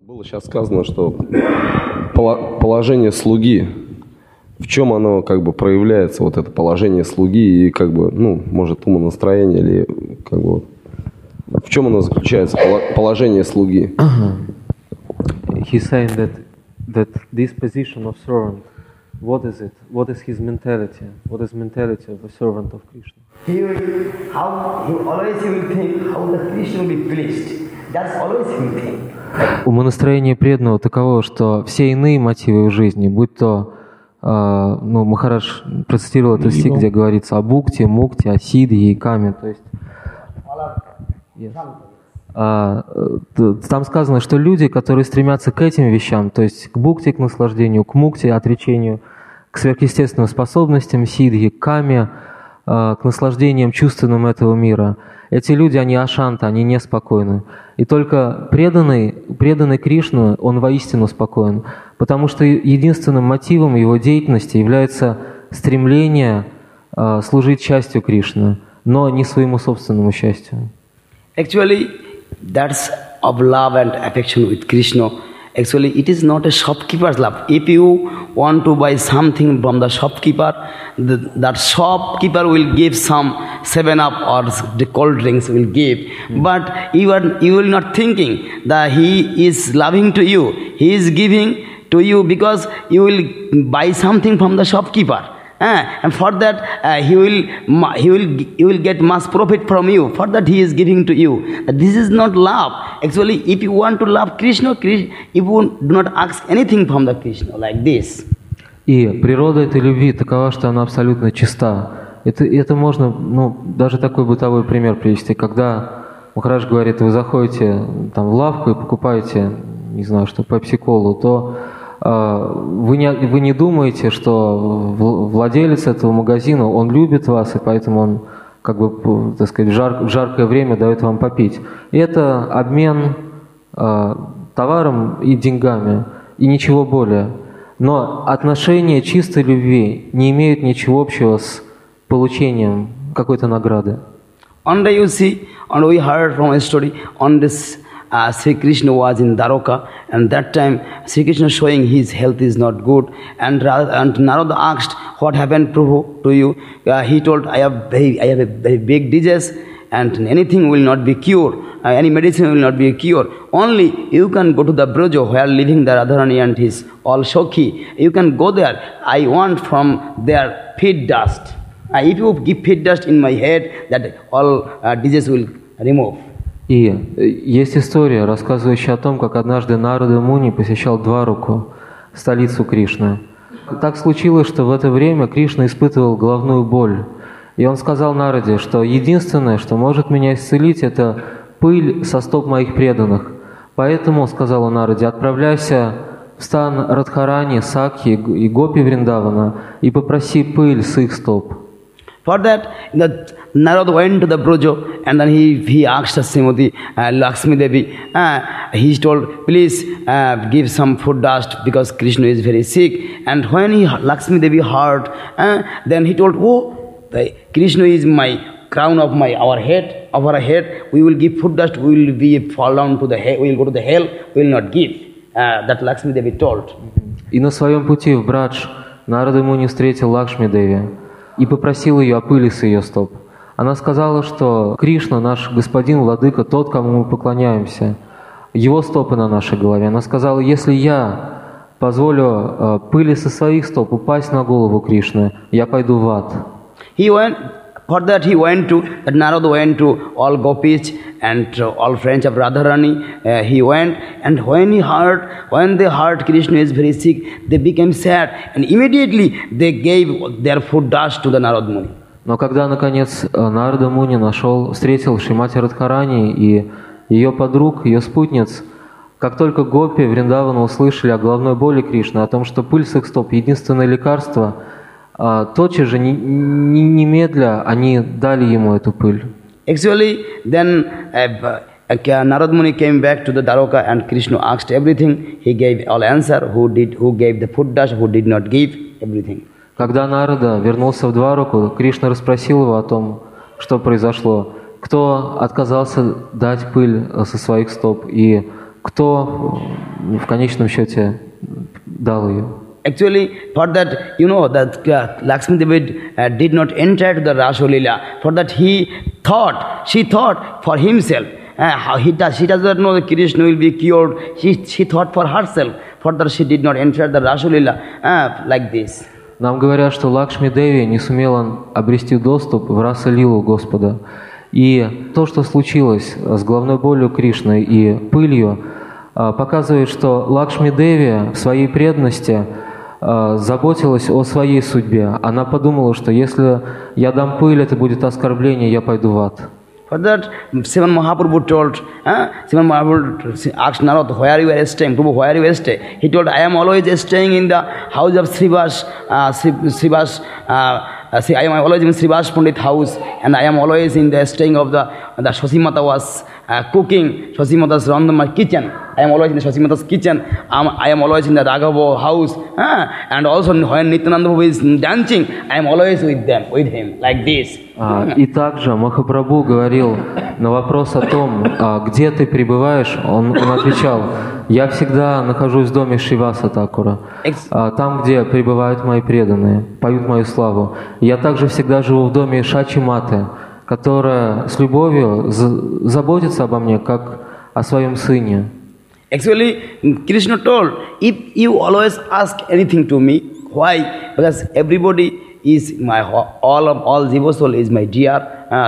Было сейчас сказано, что положение слуги, в чем оно как бы проявляется, вот это положение слуги и как бы, ну, может, умонастроение или как бы, в чем оно заключается, положение слуги? He's saying that this position of servant, what is it? What is his mentality? What is mentality of a servant of Krishna? He always will think how the Krishna will be pleased. That's always he will think. Умонастроение преданного таково, что все иные мотивы в жизни, будь то, Махарадж процитировал этот стих, где говорится о бхукти, мукти, о сиддхи и каме, то есть там сказано, что люди, которые стремятся к этим вещам, то есть к бхукти, к наслаждению, к мукти, отречению, к сверхъестественным способностям, сиддхи, к каме, к наслаждениям чувственным этого мира, эти люди, они ашанта, они неспокойны. И только преданный Кришну, он воистину спокоен, потому что единственным мотивом его деятельности является стремление служить счастью Кришны, но не своему собственному счастью. Actually, that's of love and affection with Krishna. Actually, it is not a shopkeeper's love. If you want to buy something from the shopkeeper, that shopkeeper will give some 7-Up or the cold drinks will give. But you will not thinking that he is loving to you. He is giving to you because you will buy something from the shopkeeper. And for that he will get much profit from you. For that he is giving to you. This is not love. Actually, if you want to love Krishna, you do not ask anything from the Krishna like this. И природа этой любви такова, что она абсолютно чиста. Это можно, даже такой бытовой пример привести, когда Махарадж говорит, вы заходите там в лавку и покупаете, не знаю, что, пепси-колу, то вы не думаете, что владелец этого магазина, он любит вас, и поэтому он, как бы, так сказать, в жаркое время дает вам попить. И это обмен товаром и деньгами, и ничего более. Но отношения чистой любви не имеют ничего общего с получением какой-то награды. One day you see, and we heard from a story on this. Sri Krishna was in Dwarka, and that time Sri Krishna showing his health is not good, and Narada asked, "What happened, Prabhu, to you?" He told, "I have a very big disease, and anything will not be cured. Any medicine will not be a cure. Only you can go to the Braja where living the Radharani and his all Shokhi. You can go there. I want from their feet dust. If you give feet dust in my head, that all disease will remove." И есть история, рассказывающая о том, как однажды Нарада Муни посещал Двараку, столицу Кришны. Так случилось, что в это время Кришна испытывал головную боль. И он сказал Нараде, что единственное, что может меня исцелить, это пыль со стоп моих преданных. Поэтому, сказал он Нараде, отправляйся в стан Радхарани, Сакхи и Гопи Вриндавана и попроси пыль с их стоп. For that, Narada went to the Braja, and then he asked Srimati Lakshmi Devi. He told, please give some food dust because Krishna is very sick. And when Lakshmi Devi heard, then he told, Krishna is my crown of our head. We will give food dust. We will fall down to the hell. We will go to the hell. We will not give. That Lakshmi Devi told. И на своем пути в Брадж Нарада Муни встретил Лакшми Деви и попросил ее о пыли с ее стоп. Она сказала, что Кришна, наш господин, владыка, тот, кому мы поклоняемся, его стопы на нашей голове. Она сказала, если я позволю пыли со своих стоп упасть на голову Кришны, я пойду в ад. Narada went to all gopis and all friends of Radharani. He went, and when they heard Krishna is very sick, they became sad, and immediately they gave their food dust to the Narada Muni. Но когда, наконец, Нарада Муни встретил Шримати Радхарани и ее подруг, ее спутниц, как только гопи Вриндавана услышали о головной боли Кришны, о том, что пыль с их стоп – единственное лекарство, тотчас же, немедля, они дали ему эту пыль. Actually, then Narada Muni came back to the Dwaraka, and Krishna asked everything. He gave all answer. Who gave the food dust, who did not give, everything. Когда Нарада вернулся в Двараку, Кришна расспросил его о том, что произошло, кто отказался дать пыль со своих стоп, и кто в конечном счете дал ее. Actually, for that, that Lakshmi Devi did not enter to the Rasalila. For that, she thought for himself. She does not know that Krishna will be cured. She thought for herself. For that, she did not enter the Rasalila like this. Нам говорят, что Лакшми Деви не сумела обрести доступ в Раса-лилу Господа. И то, что случилось с головной болью Кришны и пылью, показывает, что Лакшми Деви в своей преданности заботилась о своей судьбе. Она подумала, что если я дам пыль, это будет оскорбление, я пойду в ад. For that, Sriman Mahaprabhu told, Sriman Mahaprabhu asked Narad, where you are staying? Prabhu, where you are staying? He told, I am always staying in the house of Srivas, I am always in Srivas Pandit house, and I am always in the staying of the Shasimata was cooking, Shasimata's around my kitchen. I am always in the Shasimata's kitchen. I am always in the Raghava house. And also when Nityananda Prabhu is dancing, I am always with him, like this. И также Махапрабху говорил на вопрос о том, где ты пребываешь, он отвечал, я всегда нахожусь в доме Шриваса Такура, там, где пребывают мои преданные, поют мою славу. Я также всегда живу в доме Шачи Маты, которая с любовью заботится обо мне, как о своем сыне. Actually, Krishna told, if you always ask anything to me, why? Because everybody is my all Jiva soul is my dear.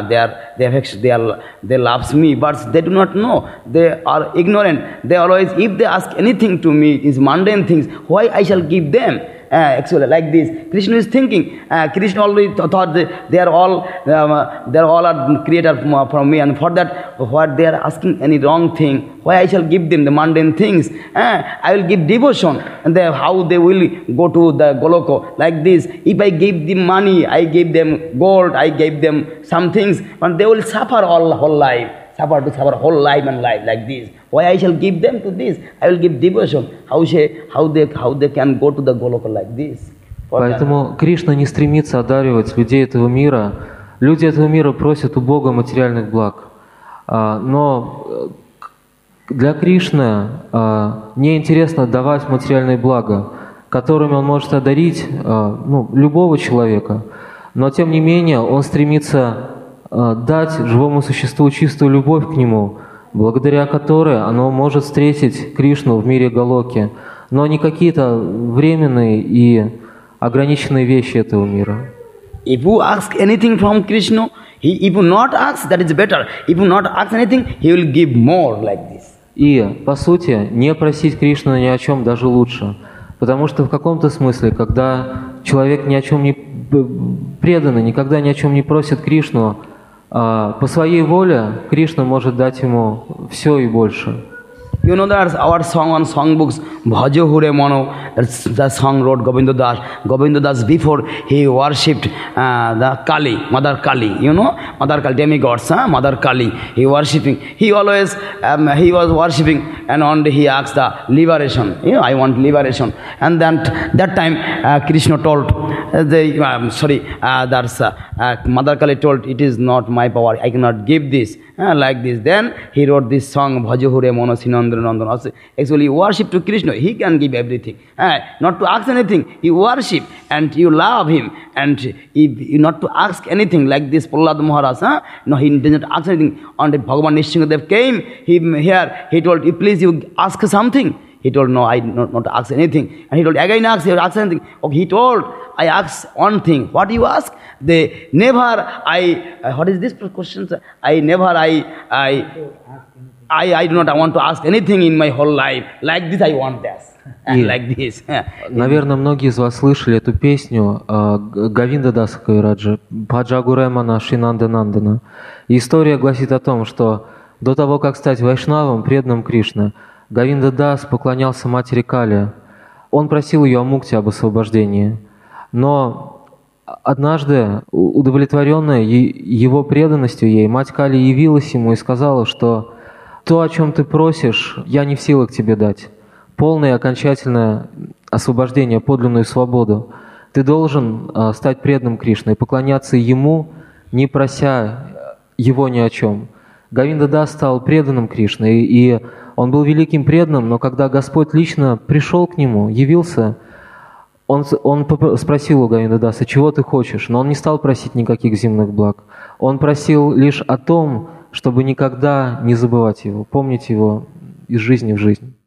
They loves me, but they do not know. They are ignorant. They always, if they ask anything to me, is mundane things. Why I shall give them? Actually, like this, Krishna is thinking. Krishna already thought they are all are created from me, and for that, what they are asking any wrong thing, why I shall give them the mundane things? I will give devotion, and how they will go to the Goloka. Like this, if I give them money, I give them gold, I gave them some things, but they will suffer whole life. Suffer whole life and life like this. Why I shall give them to this? I will give devotion. How they can go to the Goloka like this? Поэтому Кришна не стремится одаривать людей этого мира. Люди этого мира просят у Бога материальных благ. Но для Кришны неинтересно давать материальные блага, которыми он может одарить любого человека. Но тем не менее он стремится дать живому существу чистую любовь к нему, благодаря которой оно может встретить Кришну в мире Галоки, но не какие-то временные и ограниченные вещи этого мира. If you ask anything from Krishna, if you not ask, that is better. If you not ask anything, he will give more like this. И, по сути, не просить Кришну ни о чем даже лучше. Потому что в каком-то смысле, когда человек ни о чем не преданный, никогда ни о чем не просит Кришну, по своей воле Кришна может дать ему все и больше. You know that our song on songbooks, Bhajo Hure Mano, that song wrote Govinda Das. Govinda Das, before he worshipped the Kali, Mother Kali, Mother Kali, demigods, Mother Kali, he worshipping. He always, he was worshipping, and one day he asked the liberation, I want liberation. And then that time Krishna told, Mother Kali told, it is not my power, I cannot give this, like this. Then he wrote this song, Bhajo Hure Mano Sinandra Nandana. Actually, you worship to Krishna, he can give everything. Not to ask anything, you worship and you love him. And if not to ask anything, like this Prahlad Maharaj, no, he did not ask anything. On the Bhagavan Nrsimhadev came, he told, please you ask something. He told, no, I not ask anything. And he told, again ask anything. Okay, he told, I ask one thing. What you ask? What is this question? I do not want to ask anything in my whole life. Like this I want this. And like this. Наверное, многие из вас слышали эту песню Говинда Даса Кавираджа «Бхаджа Гуремана Шинанда Нандана». И история гласит о том, что до того, как стать вайшнавом, преданным Кришны, Говинда Дас поклонялся матери Кали. Он просил ее о мукте, об освобождении. Но однажды, удовлетворенная его преданностью ей, мать Кали явилась ему и сказала, что то, о чем ты просишь, я не в силах тебе дать. Полное и окончательное освобождение, подлинную свободу. Ты должен стать преданным Кришне и поклоняться Ему, не прося Его ни о чем. Говинда Дас стал преданным Кришны, и он был великим преданным, но когда Господь лично пришел к нему, явился, он спросил у Говинда Даса, чего ты хочешь, но он не стал просить никаких земных благ. Он просил лишь о том, чтобы никогда не забывать его, помнить его из жизни в жизнь.